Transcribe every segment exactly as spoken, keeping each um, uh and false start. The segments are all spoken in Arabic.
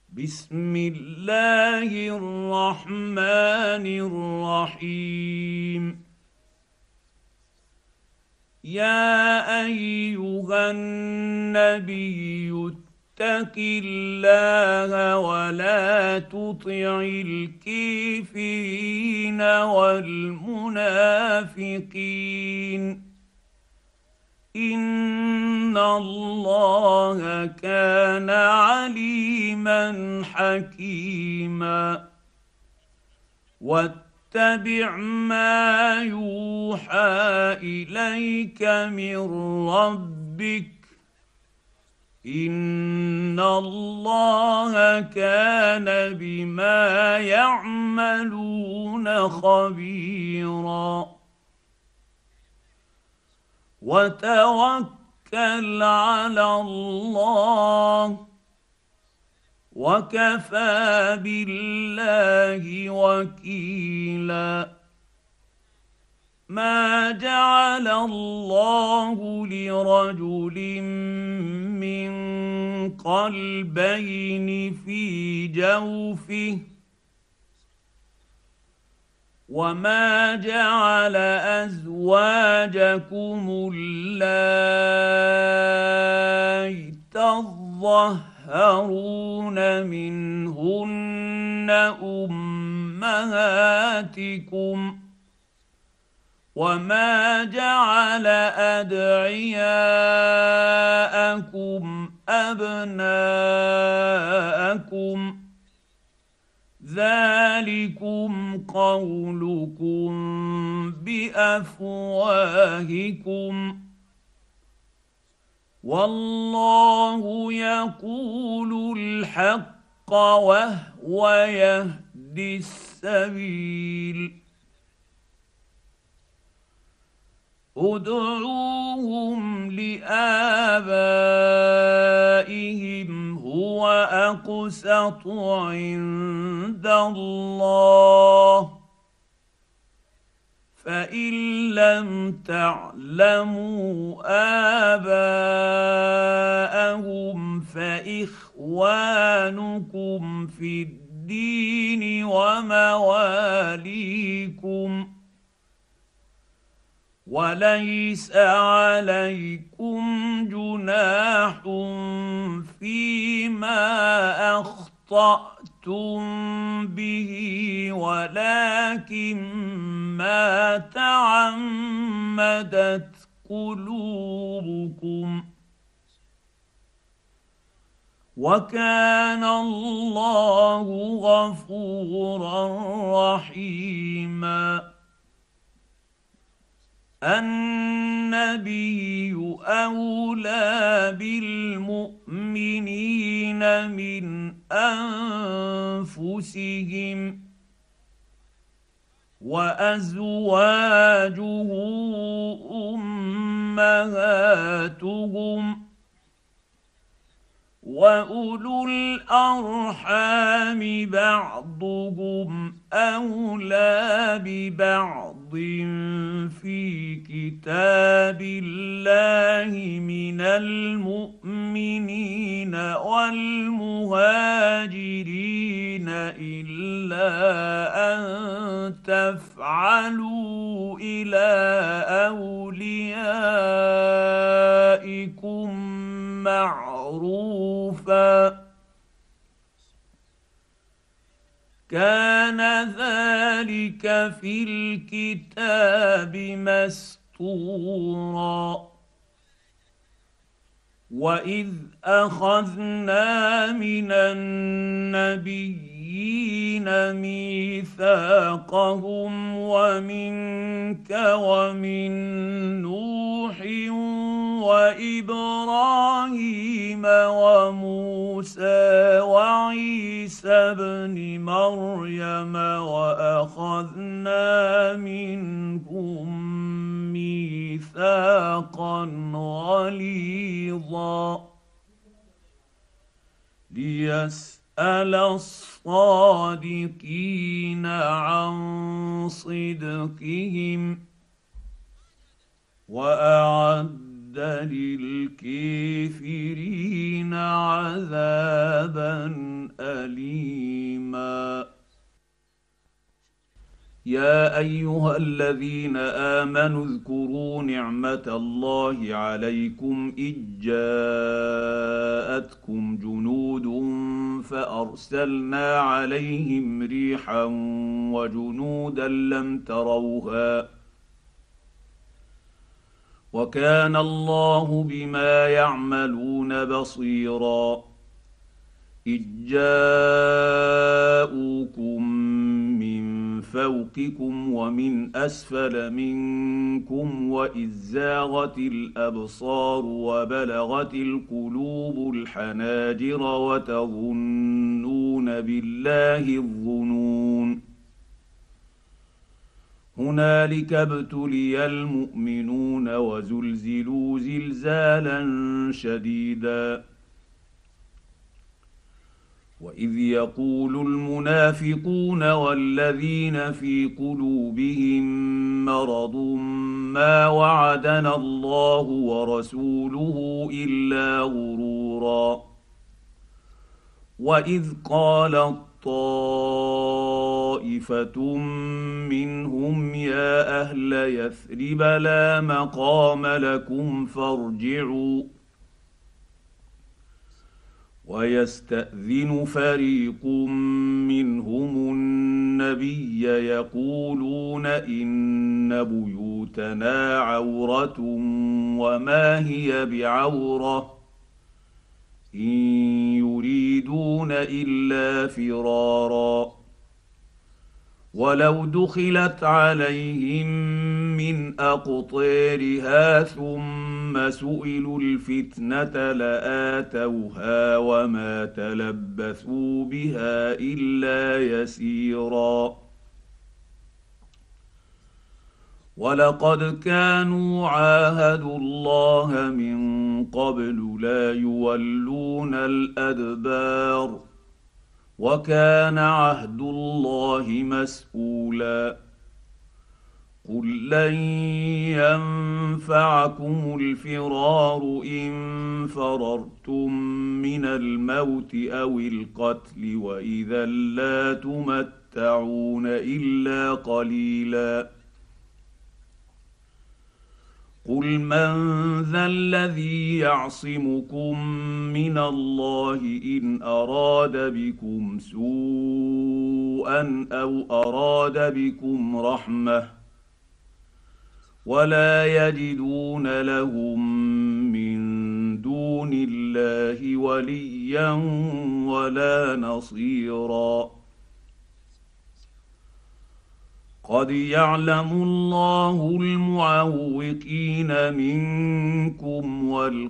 بسم الله الرحمن الرحيم. يا ايها النبي اتق الله ولا تطع الكافرين والمنافقين ان الله كان عليما حكيما. واتبع ما يوحى اليك من ربك ان الله كان بما يعملون خبيرا. وتوكل على الله وكفى بالله وكيلا. ما جعل الله لرجل من قلبين في جوفه وما جعل ازواجكم اللائي تظهرون منهن امهاتكم وما جعل ادعياءكم ابناءكم ذلكم قولكم بافواهكم والله يقول الحق وهو يهدي السبيل. ادعوهم لآبائهم هو أقسط عند الله فإن لم تعلموا آباءهم فإخوانكم في الدين ومواليكم وليس عليكم جناح فيما اخطاتم به ولكن ما تعمدت قلوبكم وكان الله غفورا رحيما. النبي اولى بالمؤمنين من انفسهم وازواجه امهاتهم واولو الارحام بعضهم اولى ببعض في كتاب الله من المؤمنين والمهاجرين الا ان تفعلوا الى اوليائكم معروفا كان ذلك في الكتاب مسطورا. واذ اخذنا من النبيين ميثاقهم ومنك ومن نوح وابراهيم وموسى وعيسى ابن مريم واخذنا منهم ميثاقا غليظا ليسأل الصادقين عن صدقهم واعد للكافرين عذابا أليما. يا ايها الذين امنوا اذكروا نعمه الله عليكم اذ جاءتكم جنود فارسلنا عليهم ريحا وجنودا لم تروها وكان الله بما يعملون بصيرا. إذ جاءوكم من فوقكم ومن أسفل منكم وإذ زاغت الأبصار وبلغت القلوب الحناجر وتظنون بالله الظنون. هنالك ابتلي المؤمنون وزلزلوا زلزالا شديدا. واذ يقول المنافقون والذين في قلوبهم مرض ما وعدنا الله ورسوله الا غرورا. واذ قالت طائفه منهم يا اهل يثرب لا مقام لكم فارجعوا ويستأذن فريق منهم النبي يقولون إن بيوتنا عورة وما هي بعورة إن يريدون إلا فرارا. ولو دخلت عليهم من أقطارها ثم سئلوا الفتنة لآتوها وما تلبثوا بها إلا يسيرا. ولقد كانوا عاهدوا الله من قبل لا يولون الأدبار وكان عهد الله مسؤولا. قل لن ينفعكم الفرار إن فررتم من الموت أو القتل وإذا لا تمتعون إلا قليلا. قل من ذا الذي يعصمكم من الله إن أراد بكم سوءا أو أراد بكم رحمة ولا يجدون لهم من دون الله وليا ولا نصيرا. قد يعلم الله المعوقين منكم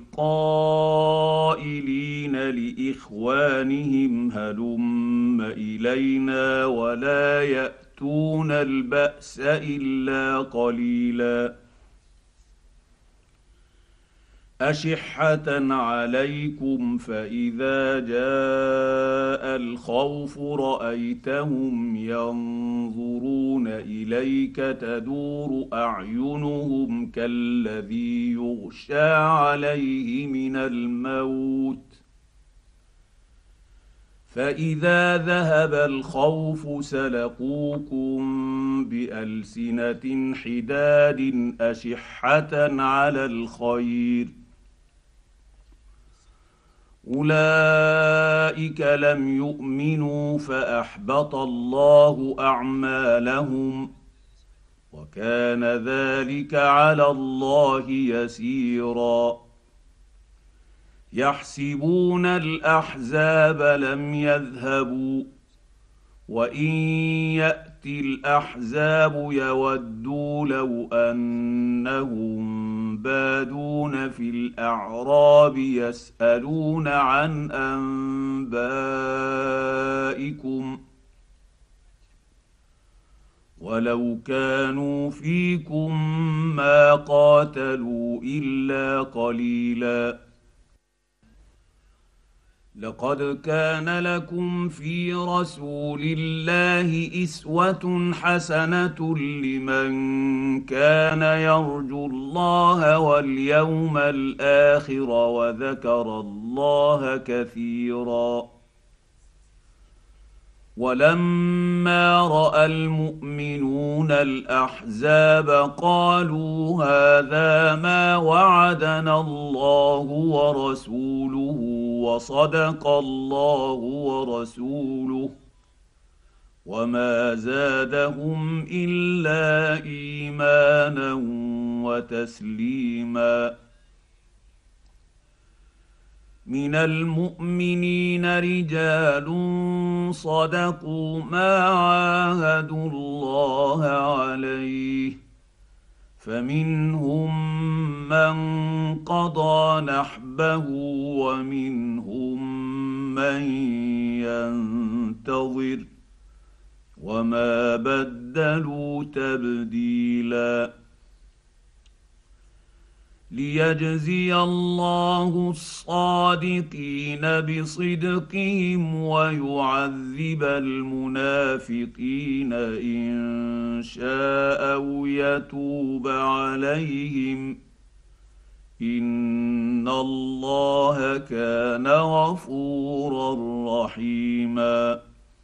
والقائلين لإخوانهم هلم إلينا ولا يأتون البأس إلا قليلا. أشحة عليكم فإذا جاء الخوف رأيتهم ينظرون إليك تدور أعينهم كالذي يغشى عليه من الموت فإذا ذهب الخوف سلقوكم بألسنة حداد أشحة على الخير أولئك لم يؤمنوا فأحبط الله أعمالهم وكان ذلك على الله يسيرا. يحسبون الأحزاب لم يذهبوا وإن يأتي الأحزاب يودوا لو أنهم بادون في الأعراب يسألون عن أنبائكم ولو كانوا فيكم ما قاتلوا إلا قليلا. لقد كان لكم في رسول الله اسوه حسنه لمن كان يرجو الله واليوم الاخر وذكر الله كثيرا. ولما راى المؤمنون الاحزاب قالوا هذا ما وعدنا الله ورسوله وصدق الله ورسوله وما زادهم الا ايمانا وتسليما. من المؤمنين رجال صدقوا ما عاهدوا الله عليه فمنهم من قضى نحبه ومنهم من ينتظر وما بدلوا تبديلا. ليجزي الله الصادقين بصدقهم ويعذب المنافقين ان شاء او يتوب عليهم ان الله كان غفورا رحيما.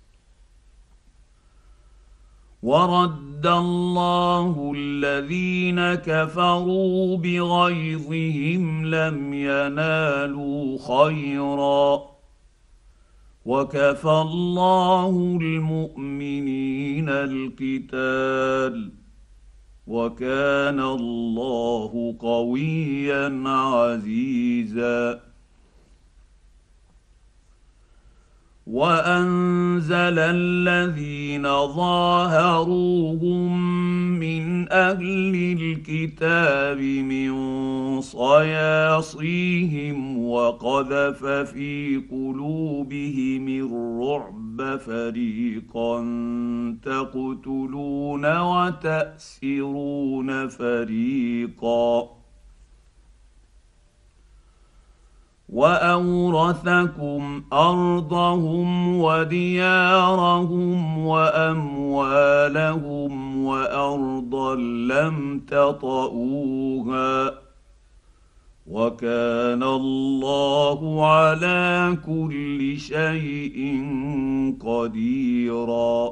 ورد الله الذين كفروا بغيظهم لم ينالوا خيرا وكفى الله المؤمنين القتال وكان الله قويا عزيزا. وانزل الذين ظاهروهم من اهل الكتاب من صياصيهم وقذف في قلوبهم الرعب فريقا تقتلون وتأسرون فريقا واورثكم ارضهم وديارهم واموالهم وارضا لم تطئوها وكان الله على كل شيء قديرا.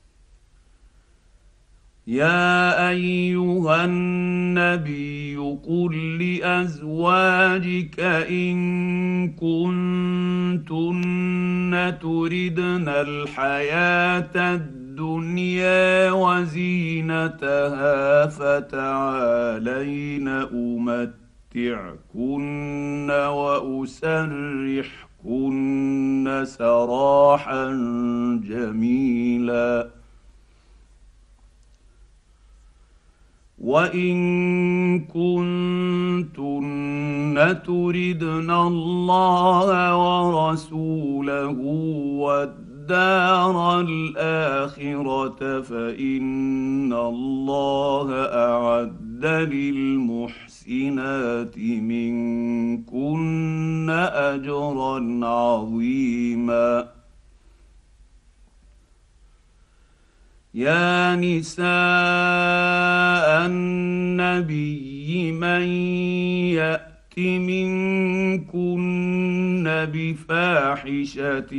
يا ايها النبي قل لازواجك ان كنتن تردن الحياه الدنيا وزينتها فتعالين امتعكن واسرحكن سراحا جميلا. وان كنتن تردن الله ورسوله والدار الاخره فان الله اعد للمحسنات منكن اجرا عظيما. يا نساء النبي من يأت منكن بفاحشة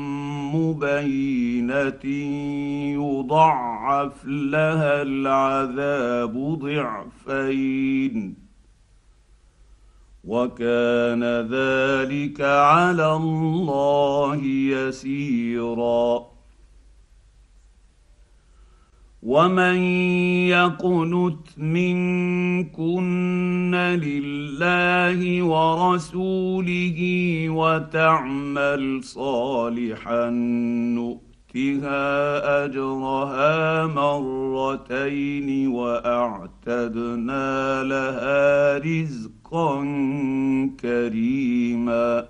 مبينة يضاعف لها العذاب ضعفين وكان ذلك على الله يسيرا. ومن يقنت منكن لله ورسوله وتعمل صالحا نؤتها اجرها مرتين واعتدنا لها رزقا كريما.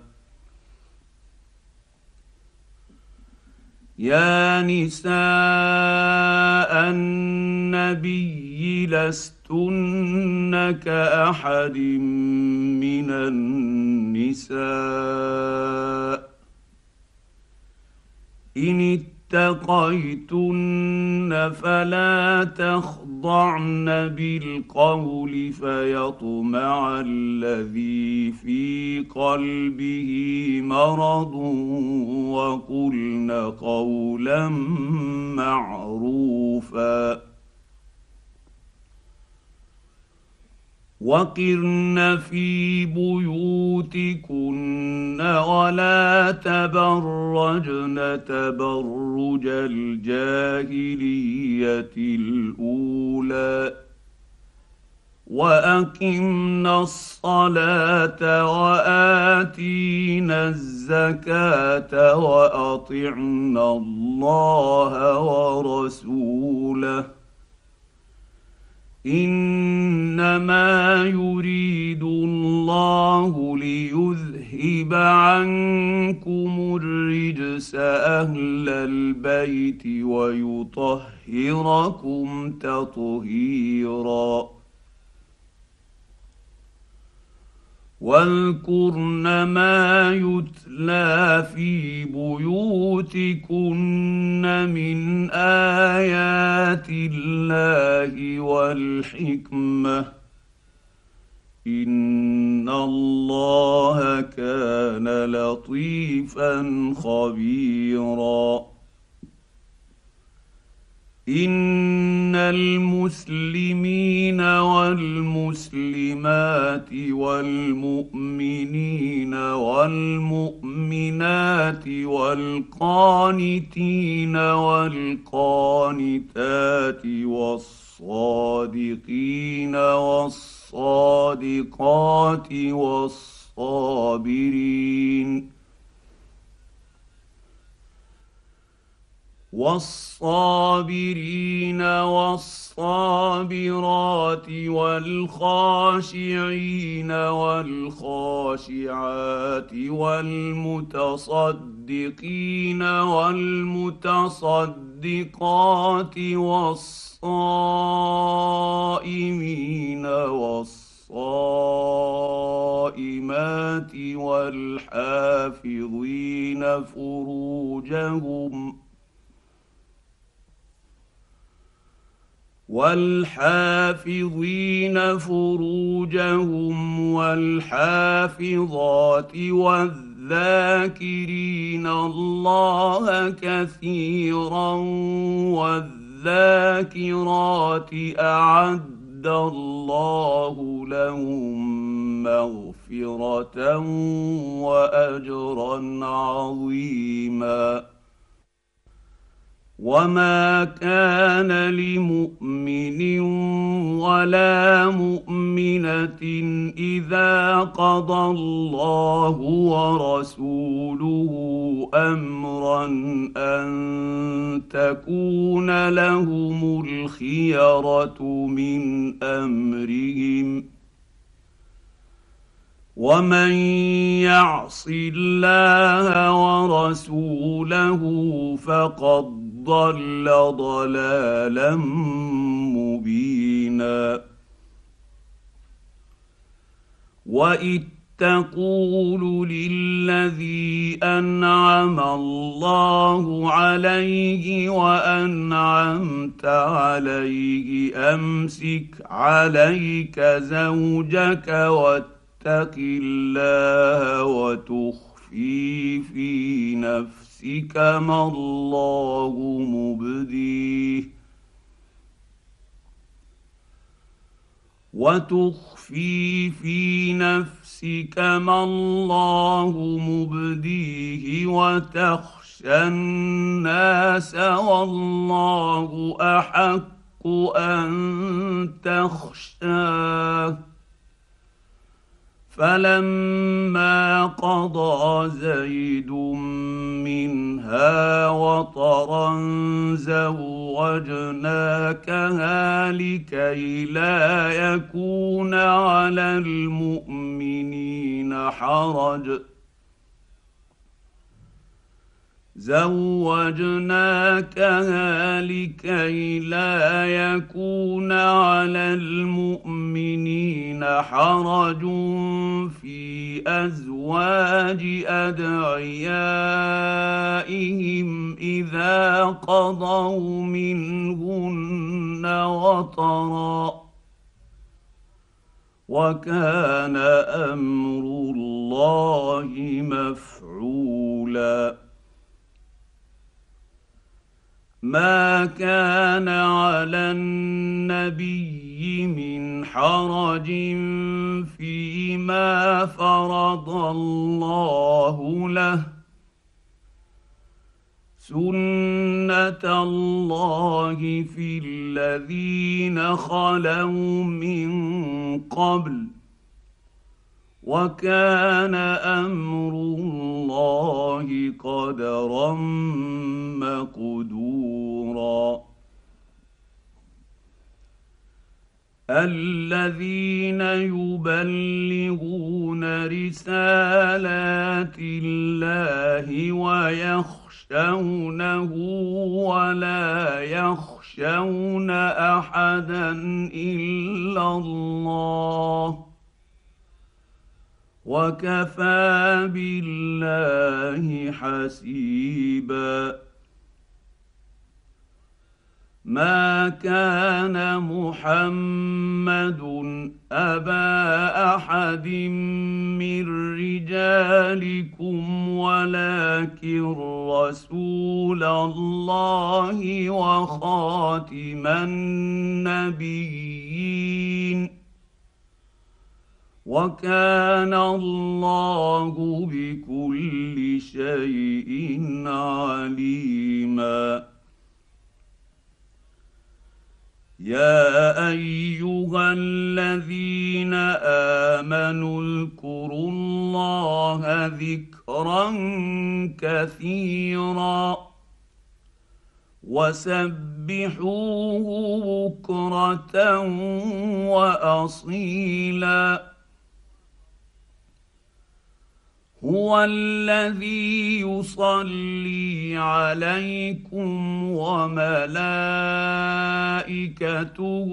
يا نساء النبي لستن كأحد من النساء إن اتقيتن فلا تخضعن بالقول فيطمع الذي في قلبه مرض وقلن قولا معروفا وقرن في بيوتكن ولا تبرجن تبرج الجاهليه الاولى واقمنا الصلاه واتينا الزكاه واطعنا الله ورسوله انما يريد الله ليذهب عنكم الرجس اهل البيت ويطهركم تطهيرا واذكرن ما يتلى في بيوتكن من آيات الله والحكمة إن الله كان لطيفا خبيرا ان المسلمين والمسلمات والمؤمنين والمؤمنات والقانتين والقانتات والصادقين والصادقات والصابرين والصابرين والصابرات والخاشعين والخاشعات والمتصدقين والمتصدقات والصائمين والصائمات والحافظين فروجهم والحافظين فروجهم والحافظات والذاكرين الله كثيرا والذاكرات أعد الله لهم مغفرة وأجرا عظيما وما كان لمؤمن ولا مؤمنة إذا قضى الله ورسوله أمرا أن تكون لهم الخيرة من أمرهم ومن يعص الله ورسوله فقد ضل ضلالا مبينا وإذ تقول للذي أنعم الله عليه وأنعمت عليه أمسك عليك زوجك واتق الله وتخفي في نفسك ما الله مبديه وتخفي في نفسك ما الله مبديه وتخشى الناس والله أحق أن تخشاه فلما قضى زيد منها وطرا زوجناكها لكي لا يكون على المؤمنين حرج زوجناكها لكي لا يكون على المؤمنين حرج في أزواج أدعيائهم نسائهم اذا قضوا منهن وطرا وكان امر الله مفعولا ما كان على النبي من حرج فيما فرض الله له سنة الله في الذين خلوا من قبل وكان أمر الله قدرا مقدورا الذين يبلغون رسالات الله ويخشونه ولا يخشون أحدا إلا الله وكفى بالله حسيبا ما كان محمد أبا أحد من رجالكم ولكن رسول الله وخاتم النبيين وكان الله بكل شيء عليما يا ايها الذين امنوا اذكروا الله ذكرا كثيرا وسبحوه بكرة واصيلا هو الذي يصلي عليكم وملائكته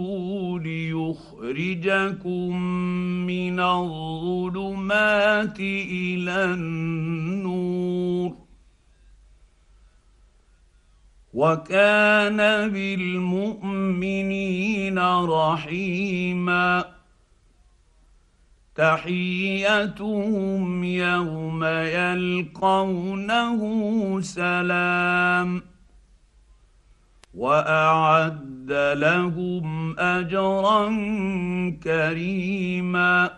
ليخرجكم من الظلمات إلى النور وكان بالمؤمنين رحيما تحيتهم يوم يلقونه سلام واعد لهم اجرا كريما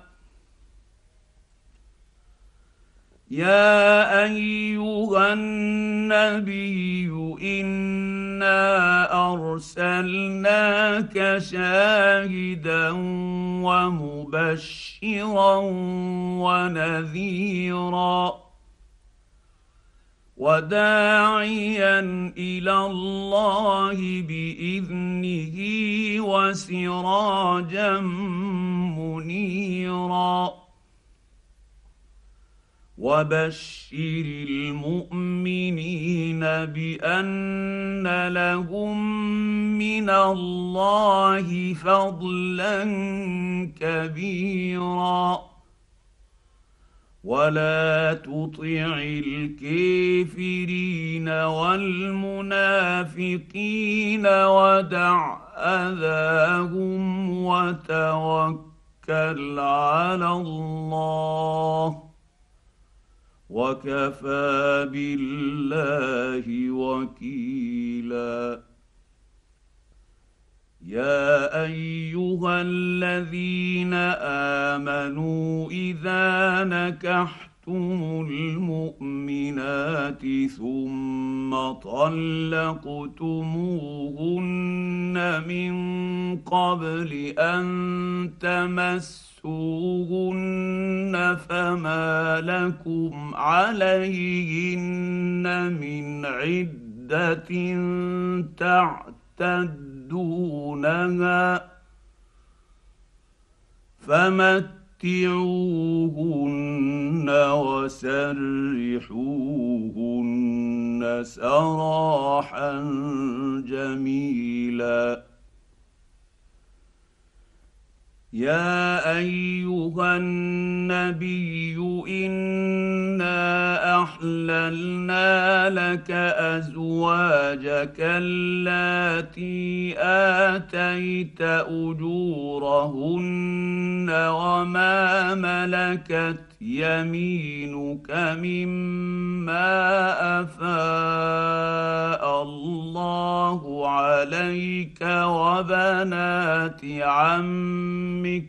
يا ايها النبي انا ارسلناك شاهدا ومبشرا ونذيرا وداعيا الى الله باذنه وسراجا منيرا وبشر المؤمنين بان لهم من الله فضلا كبيرا ولا تطع الكافرين والمنافقين ودع اذاهم وتوكل على الله وكفى بالله وكيلا يا ايها الذين امنوا اذا نكحتم المؤمنات ثم طلقتموهن من قبل ان تمسوهن فما لكم عليهن من عدة تعتدونها فمتعوهن وسرحوهن سراحا جميلا يا ايها النبي انا احللنا لك ازواجك اللاتي اتيت اجورهن وما ملكت يمينك مما افاء الله عليك وبنات عمك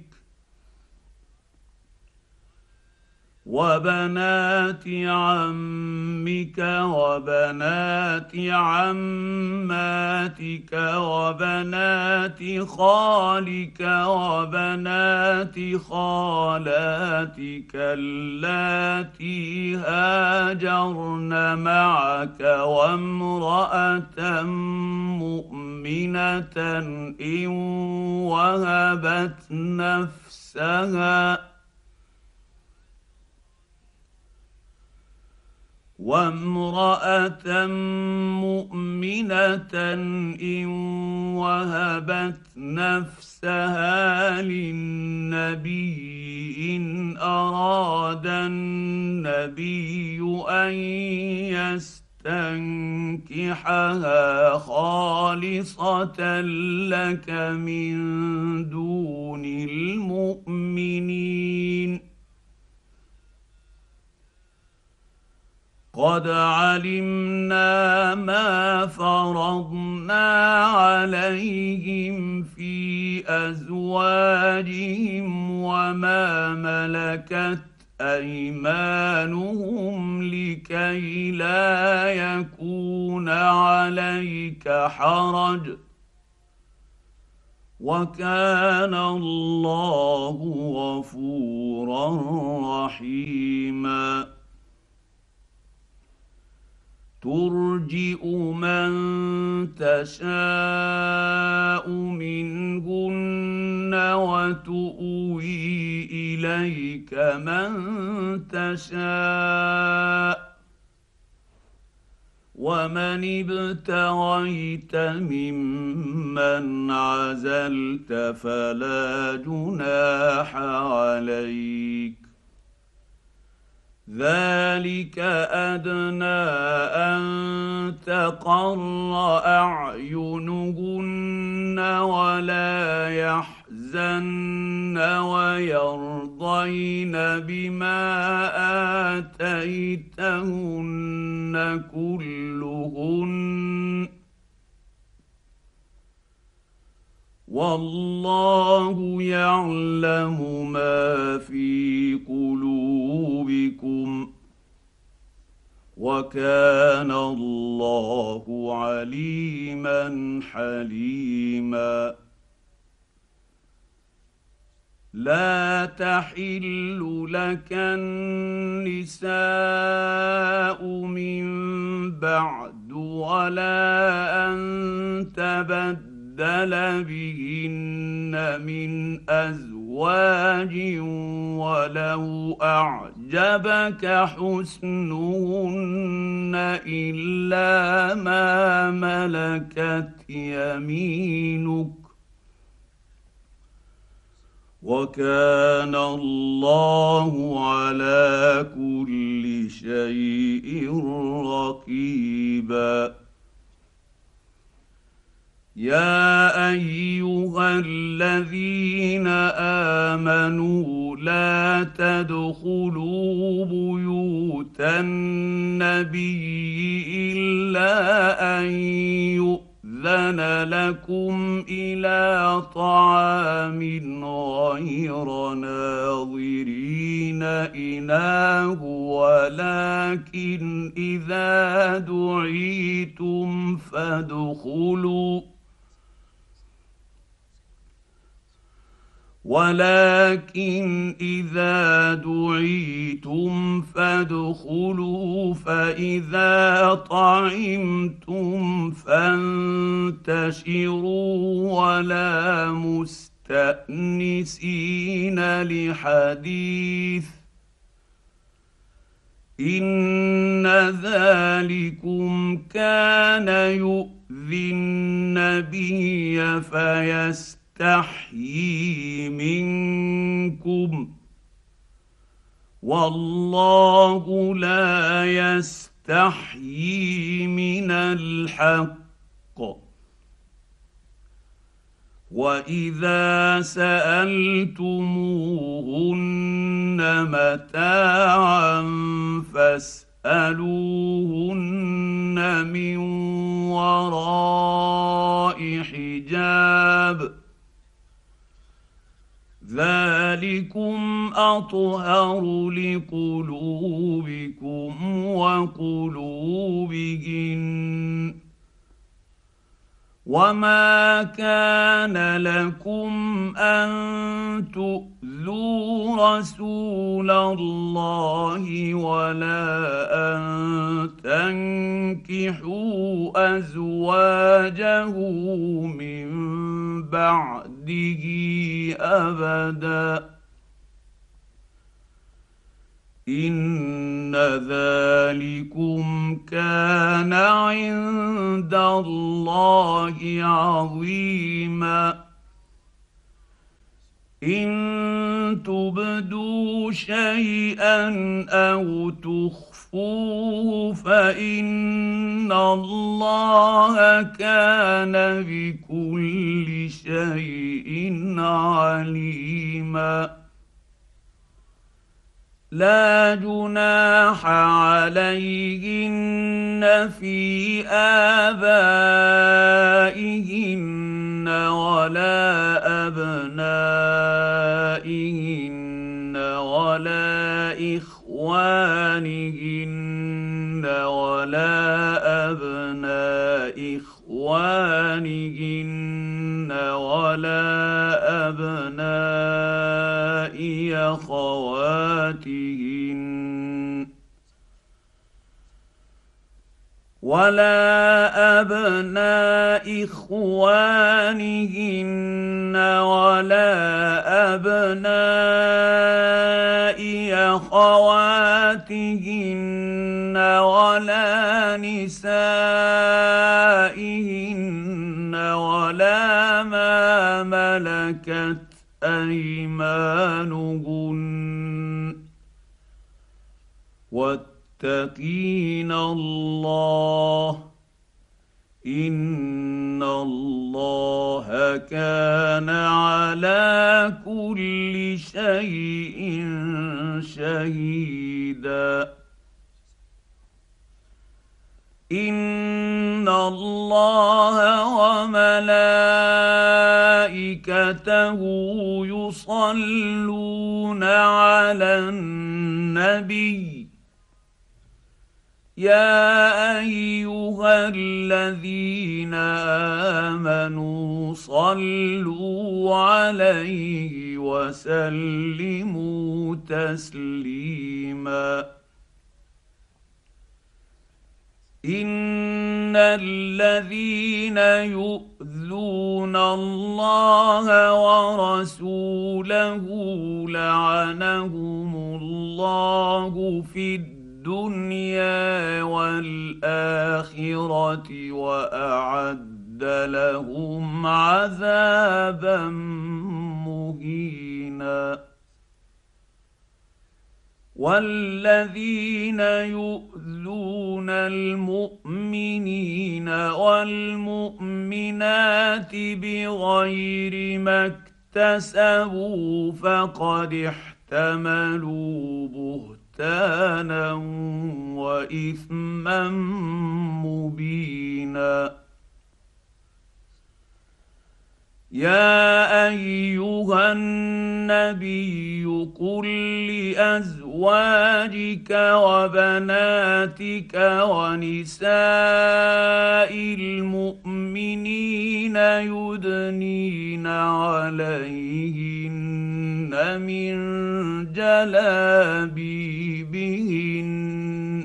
وبنات عمك وبنات عماتك وبنات خالك وبنات خالاتك اللاتي هاجرن معك وامرأة مؤمنة إن وهبت نفسها وامرأة مؤمنة إن وهبت نفسها للنبي إن أراد النبي أن يستنكحها خالصة لك من دون المؤمنين. قد علمنا ما فرضنا عليهم في أزواجهم وما ملكت أيمانهم لكي لا يكون عليك حرج وكان الله غفورا رحيما. ترجئ من تشاء منهن وتؤوي إليك من تشاء ومن ابتغيت ممن عزلت فلا جناح عليك. ذلك أدنى أن تقر أعينهن ولا يحزن ويرضين بما آتيتهن كلهن والله يعلم ما في قلوبكم وكان الله عليما حليما. لا تحل لك النساء من بعد ولا أن تبدل بدل بهن من أزواج ولو أعجبك حسنهن إلا ما ملكت يمينك وكان الله على كل شيء رقيبا. يا أيها الذين آمنوا لا تدخلوا بيوت النبي إلا أن يؤذن لكم إلى طعام غير ناظرين إناه ولكن إذا دعيتم فادخلوا ولكن إذا دعيتم فادخلوا فإذا طعمتم فانتشروا ولا مستأنسين لحديث إن ذلكم كان يؤذي النبي فيستحيي يستحيي منكم والله لا يستحيي من الحق. واذا سالتموهن متاعا فاسالوهن من وراء حجاب ذلكم اطهر لقلوبكم وقلوبهن. وما كان لكم ان تؤذوا رسول الله ولا ان تنكحوا ازواجه من بعده ابدا ان ذلكم كان عند الله عظيما. ان تبدوا شيئا او تخفوه فان الله كان بكل شيء عليما. لا جناح عليهن في آبائهن ولا أبنائهن ولا إخوانهن ولا أبناء إخوانهن ولا أبناء أخواتهن ولا أبناء إخوانهن ولا أبناء أخواتهن ولا نسائهن ولا ما ملكت أيمانهن واتقين الله إن الله كان على كل شيء شهيدا. إن الله وملائكته يصلون على النبي يا ايها الذين امنوا صلوا عليه وسلموا تسليما. ان الذين يؤذون الله ورسوله لعنهم الله في الدنيا والاخره واعد لهم عذابا مهينا. والذين يؤذون المؤمنين والمؤمنات بغير ما اكتسبوا فقد احتملوا بهتانا واثما مبينا. يا ايها النبي قل لازواجك وبناتك ونساء المؤمنين يدنين عليهن من جلابيبهن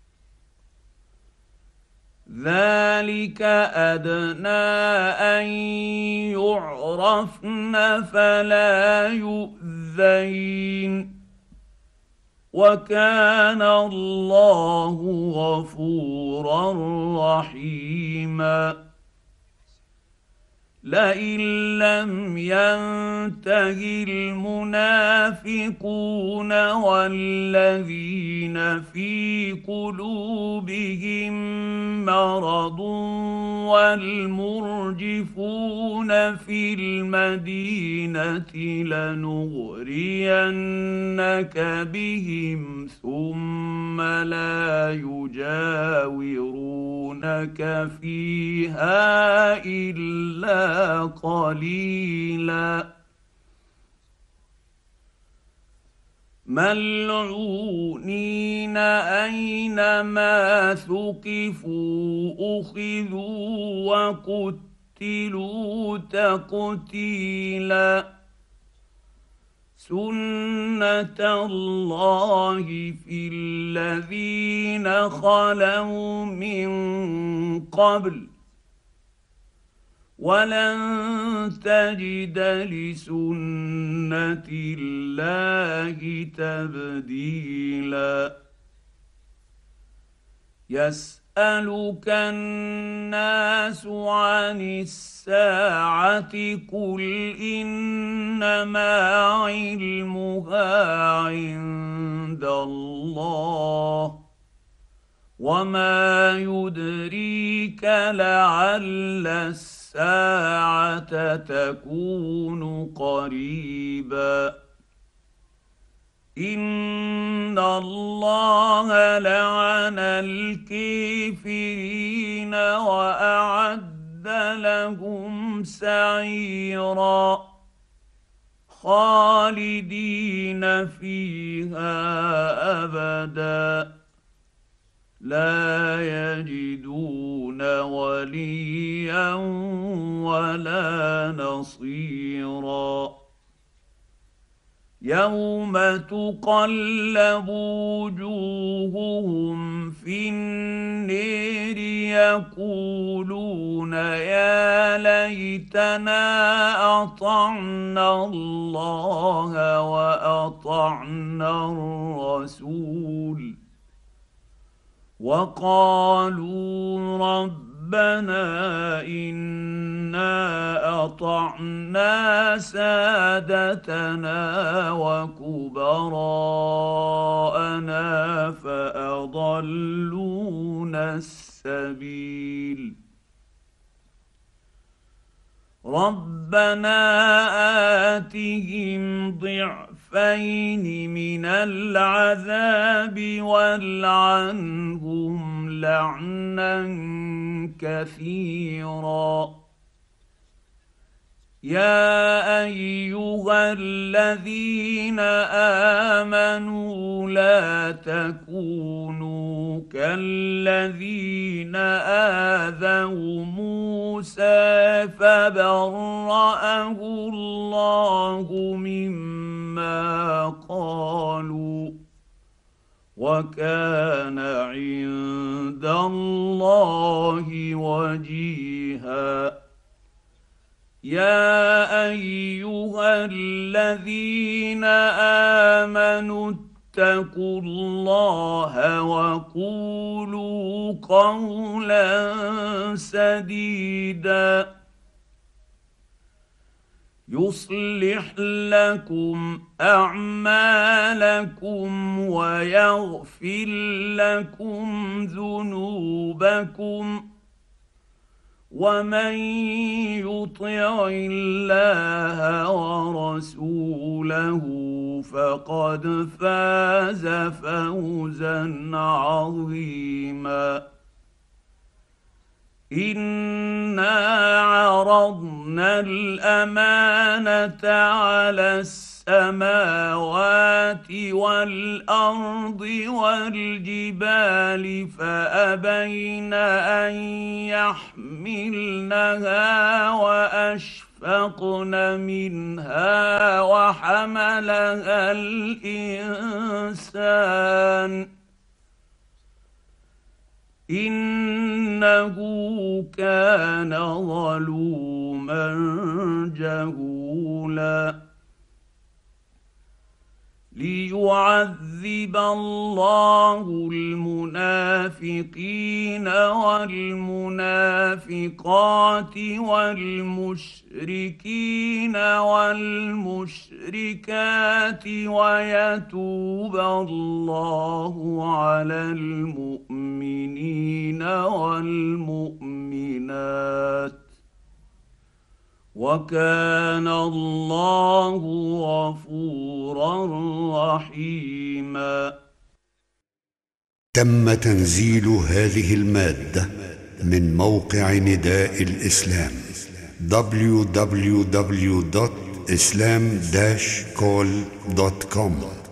ذلك أدنى أن يعرفن فلا يؤذين وكان الله غفورا رحيما. لئن لم ينته المنافقون والذين في قلوبهم مرض والمرجفون في المدينة لنغرينك بهم ثم لا يجاورونك فيها إلا قليلا ملعونين أينما ثقفوا أخذوا وقتلوا تقتيلا سنة الله في الذين خلوا من قبل ولن تجد لسنة الله تبديلا يسألك الناس عن الساعة قل إنما علمها عند الله وما يدريك لعل الساعة الساعة تكون قريبا إن الله لعن الكافرين وأعد لهم سعيرا خالدين فيها أبدا لا يجدون وليا ولا نصيرا يوم تقلب وجوههم في النير يقولون يا ليتنا أطعنا الله وأطعنا الرسول وقالوا ربنا إنا أطعنا سادتنا وكبراءنا فأضلونا السبيل ربنا آتهم ضعفين من العذاب والعنهم لعنا كثيرا يا أيها الذين آمنوا لا تكونوا كالذين آذوا موسى فبرأه الله مما قالوا وكان عند الله وجيها يا أيها الذين آمنوا اتقوا الله وقولوا قولا سديدا يصلح لكم أعمالكم ويغفر لكم ذنوبكم ومن يطع الله ورسوله فقد فاز فوزا عظيما إنا عرضنا الأمانة على السماوات والأرض والجبال فأبين أن يحملنها وأشفقن منها وحملها الإنسان إنه كان ظلوما جهولا ليعذب الله المنافقين والمنافقات والمشركين والمشركات ويتوب الله على المؤمنين والمؤمنات وكان الله غفورا رحيما. تم تنزيل هذه المادة من موقع نداء الإسلام دبليو دبليو دبليو دوت إسلام داش كول دوت كوم.